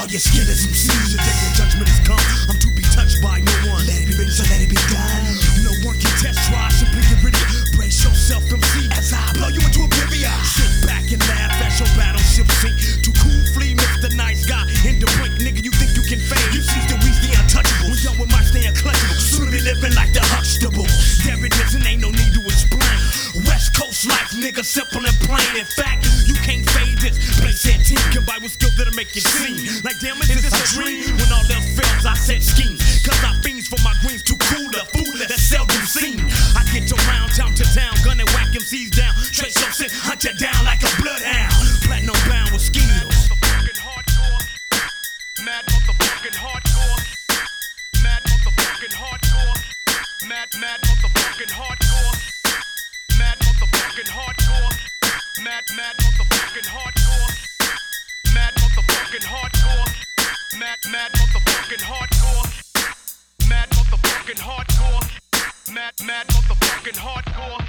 get scared as some seeds. The day of judgment has come. I'm to be touched by no one. Let it be written, so let it be done. No one can test, try, simply get rid of it. Brace yourself, MC, as I blow you into oblivion. Sit back and laugh as your battleship sink. Too cool, flee, Mr. Nice Guy. In the brink, nigga, you think you can fade? You see the weeds, the untouchable. When y'all with my stay unclutchable. Soon be living like the Huxtable. There it is, and ain't no need to explain. West Coast life, nigga, simple and plain. In fact, you can't fade this. Place that team can buy with skills that'll make it seem like damn, is this a dream? When all else fails, I set schemes. Cause I fiends for my greens, too cool to fool that's seldom seen. I get around town to town, gun and whack MCs down. Trace your shit, hunt you down like a bloodhound. Platinum bound with skills. Mad motherfucking hardcore. Mad motherfucking hardcore. Mad motherfucking hardcore. Mad motherfucking hardcore. Mad motherfucking hardcore. Mad motherfucking hardcore. Mad motherfucking hardcore. Mad motherfucking hardcore. Mad motherfucking hardcore.